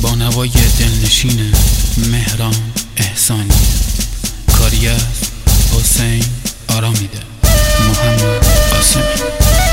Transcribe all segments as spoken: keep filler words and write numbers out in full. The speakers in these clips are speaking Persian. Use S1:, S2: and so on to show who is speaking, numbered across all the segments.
S1: با نوای دلنشین مهران احسانی، کاری از حسین آرامیده، محمد قاسمی.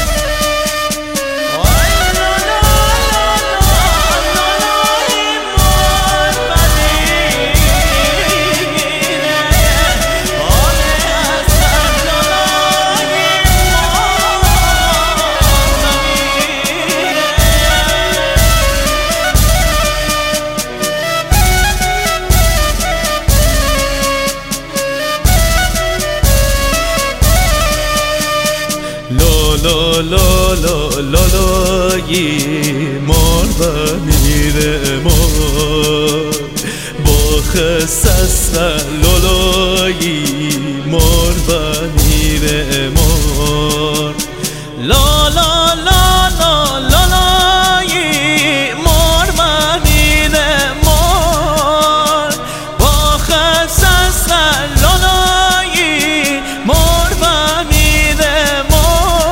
S2: لا لا لا لا لایی مار و میره مار با خسست لالایی مار و میره مار لا لا لا لا لا لایی مار و میره مار با خسست لالایی مار و میره مار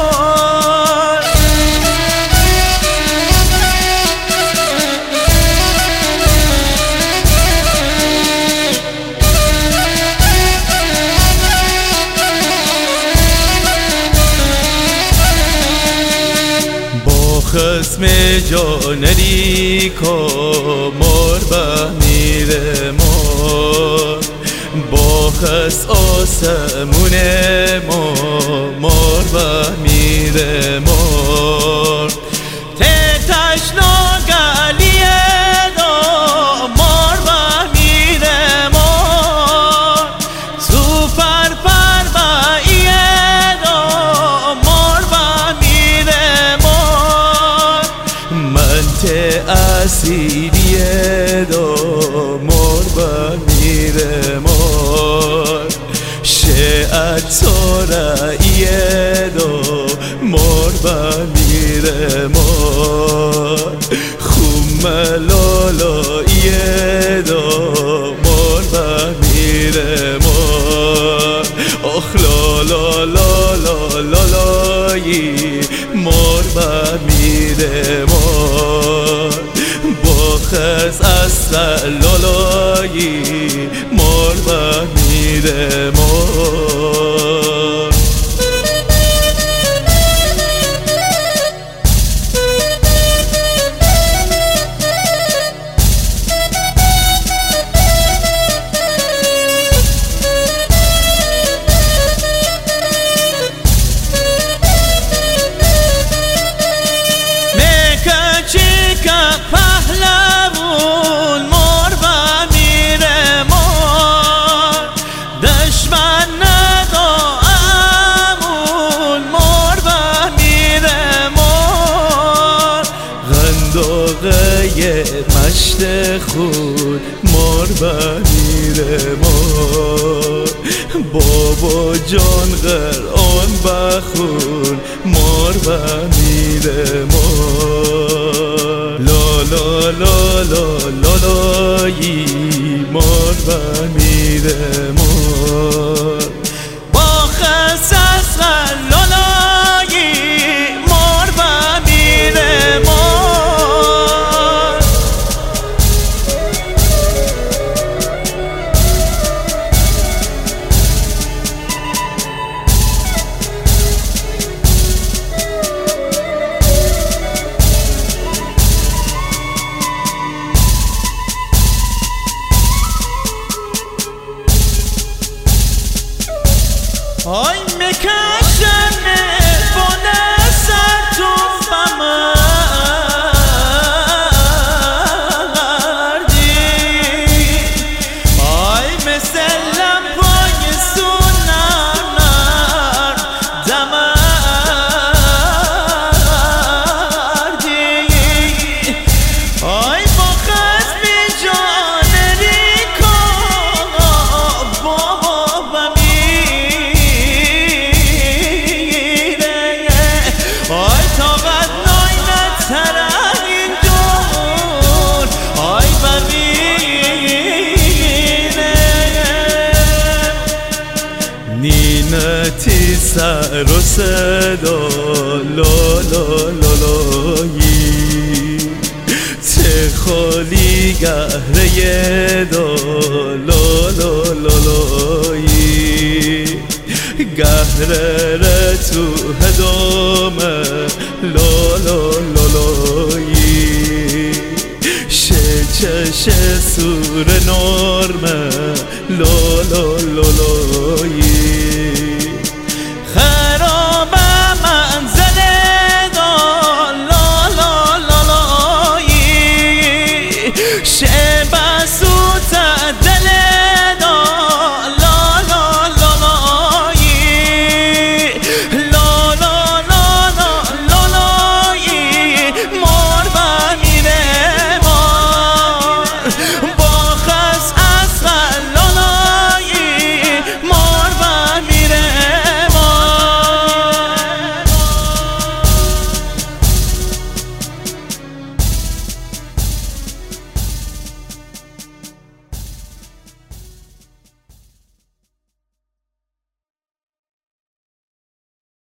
S2: خسم جانری کا مار به میره مار با خس آسمون ما مار به میره مار تتش ناگلیه دا مار به میره مار سوپر پر باییه دا مار به میره مار منت اسیریه دا مار به میره مار شعت سارعیه دا مار به میره مار خوم لالاییه دا مار به میره مار آخ لا لا لا لا لا لایی مار به میره مار با خس اصل لالایی مار به میره مار پهلوون مار به میره مار دشمن ندا امون مار به میره مار غنداغه مشت خود مار به میره مار بابا جان قرآن بخون مار به میره مار لا لا لا لا لا لایی مار به میره مار با خسس لالایی مار به میره مار آی میکشم بونه سر تو بمردی آی مسلم پای سونم نر دمردی آی با خسمی جانری که بابا بمی آی طاقت ناینت ترن این جون آی بمینه نینتی سر و صدا لا لا لا لایی چه خالی سالی گهره دا لا لا لا لایی گهره ره تو هدامه لا لا لا لایی شه چشه سور نرمه لا لا لا لایی خراب منزل دا لا لا لا لایی شه